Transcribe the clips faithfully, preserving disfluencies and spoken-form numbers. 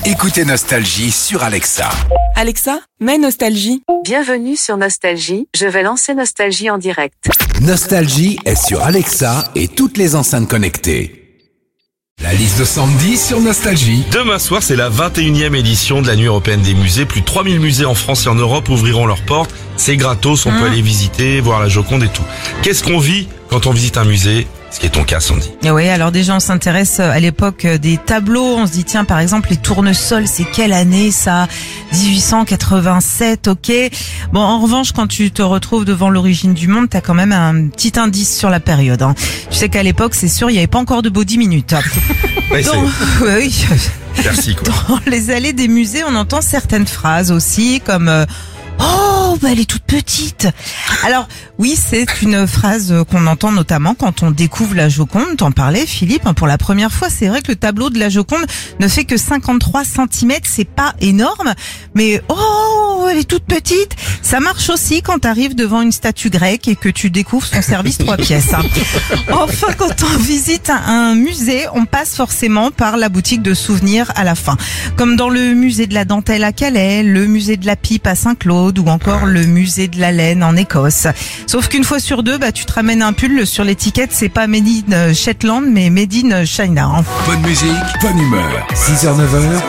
Écoutez Nostalgie sur Alexa. Alexa, mets Nostalgie. Bienvenue sur Nostalgie, je vais lancer Nostalgie en direct. Nostalgie est sur Alexa et toutes les enceintes connectées. La liste de Sandy sur Nostalgie. Demain soir, c'est la vingt et unième édition de la Nuit Européenne des Musées. Plus de trois mille musées en France et en Europe ouvriront leurs portes. C'est gratos, on mmh. peut aller visiter, voir la Joconde et tout. Qu'est-ce qu'on vit quand on visite un musée ? Ce qui est ton cas, Sandy. Oui, alors déjà on s'intéresse à l'époque des tableaux. On se dit tiens, par exemple les tournesols, c'est quelle année ça ? dix-huit cent quatre-vingt-sept, ok. Bon, en revanche, quand tu te retrouves devant l'origine du monde, t'as quand même un petit indice sur la période. Hein. Tu sais qu'à l'époque, c'est sûr, il n'y avait pas encore de body minute. Ouais, Donc, oui. Merci, quoi. Dans les allées des musées, on entend certaines phrases aussi, comme euh, oh, bah elle est toute petite. Alors, oui, c'est une phrase qu'on entend notamment quand on découvre la Joconde. T'en parlais, Philippe, pour la première fois. C'est vrai que le tableau de la Joconde ne fait que cinquante-trois centimètres. C'est pas énorme, mais oh, elle est toute petite. Ça marche aussi quand t'arrives devant une statue grecque et que tu découvres son service trois pièces. Enfin, quand on visite un musée, on passe forcément par la boutique de souvenirs à la fin. Comme dans le musée de la dentelle à Calais, le musée de la pipe à Saint-Claude ou encore le musée de la laine en Écosse. Sauf qu'une fois sur deux, bah, tu te ramènes un pull. Sur l'étiquette, c'est pas Made in Shetland, mais Made in China. Hein. Bonne musique, bonne humeur. six heures neuf heures.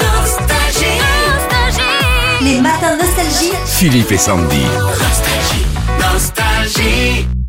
Les matins Nostalgie. Philippe et Sandy. Nostalgie. Nostalgie.